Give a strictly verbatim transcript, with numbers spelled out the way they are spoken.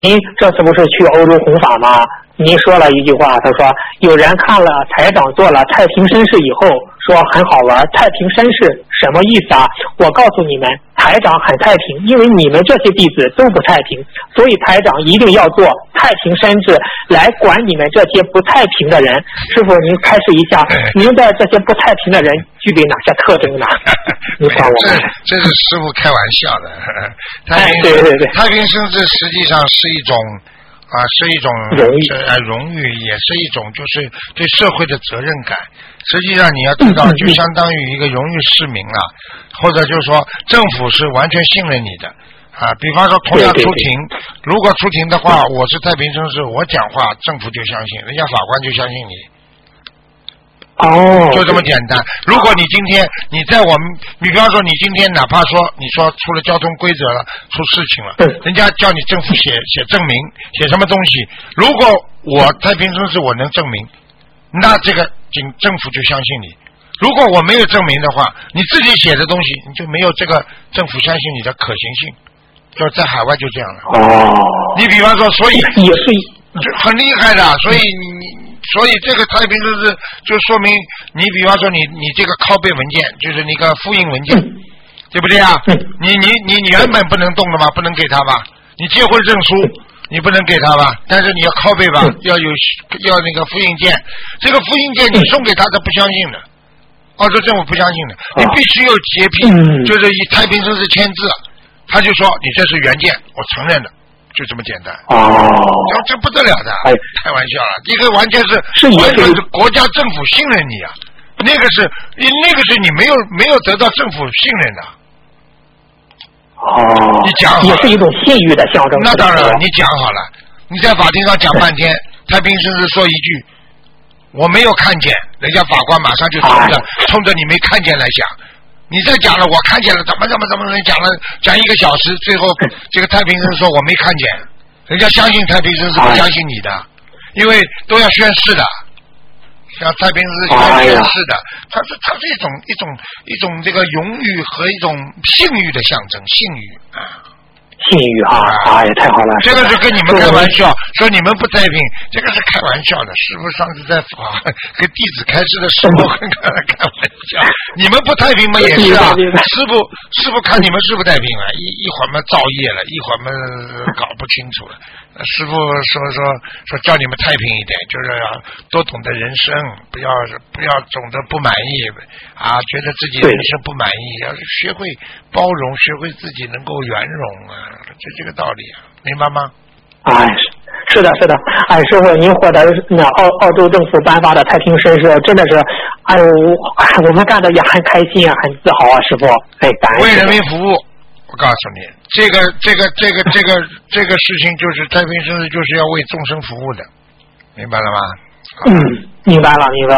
您这次不是去欧洲弘法吗？您说了一句话，他说有人看了台长做了太平绅士以后说很好玩，太平绅士什么意思啊？我告诉你们，台长很太平，因为你们这些弟子都不太平，所以台长一定要做太平绅士来管你们这些不太平的人。师父，您开示一下，您的这些不太平的人具备哪些特征呢？您管我们。 这是师父开玩笑的。 哎，对对对， 太平绅士实际上是一种。啊，是一种荣誉， 呃，荣誉也是一种，就是对社会的责任感。实际上你要知道，就相当于一个荣誉市民了，或者就是说政府是完全信任你的啊。比方说，同样出庭，如果出庭的话，我是太平绅士，我讲话政府就相信，人家法官就相信你。 哦， 就这么简单。如果你今天你在我们，你比方说你今天哪怕说你说出了交通规则了，出事情了，人家叫你政府写写证明，写什么东西？如果我太平绅士我能证明，那这个警政府就相信你。如果我没有证明的话，你自己写的东西你就没有这个政府相信你的可行性。就在海外就这样了。 哦， 你比方说，所以也是很厉害的，所以你。所以这个太平绅士就说明你，比方说你你这个拷贝文件就是那个复印文件，嗯、对不对啊？嗯、你你你你原本不能动的嘛，不能给他吧？你结婚证书你不能给他吧？但是你要拷贝吧，嗯、要有要那个复印件，这个复印件你送给他，他不相信的，澳洲政府不相信的，你必须有洁癖，嗯、就是以太平绅士签字，他就说你这是原件，我承认的。就这么简单哦，这这不得了的，哎，开玩笑了，一个完全是完全是国家政府信任你啊，那个是那个是你没有没有得到政府信任的。 哦， 你讲好了， 也是一种信誉的象征。 那当然了，你讲好了，你在法庭上讲半天，太平绅士说一句我没有看见，人家法官马上就冲着、哎、冲着你没看见来讲。你再讲了，我看见了，怎么怎么怎么人讲了讲一个小时，最后这个太平绅士说我没看见，人家相信太平绅士不相信你的，因为都要宣誓的，像太平绅士宣誓的，它是它是一种一种一种这个荣誉和一种信誉的象征，信誉啊。 信誉啊，哎呀，太好了！ 这个是跟你们开玩笑，说你们不太平，这个是开玩笑的。师父上次在法跟弟子开示的时候跟他开玩笑，你们不太平嘛也是啊。师父师父看你们是不太平啊，一一会儿嘛造业了，一会儿嘛搞不清楚了。师父说说说叫你们太平一点，就是要多懂得人生，不要不要总的不满意啊，觉得自己人生不满意，要是学会包容，学会自己能够圆融啊，就这个道理啊，明白吗？ 哎，是的，是的，哎，师傅，您获得那澳澳洲政府颁发的太平绅士，真的是，哎呦，我们干的也很开心啊，很自豪啊，师傅，哎，感恩。 为人民服务。我告诉你，这个这个这个这个这个事情就是太平绅士就是要为众生服务的，明白了吗？ 嗯，明白了，明白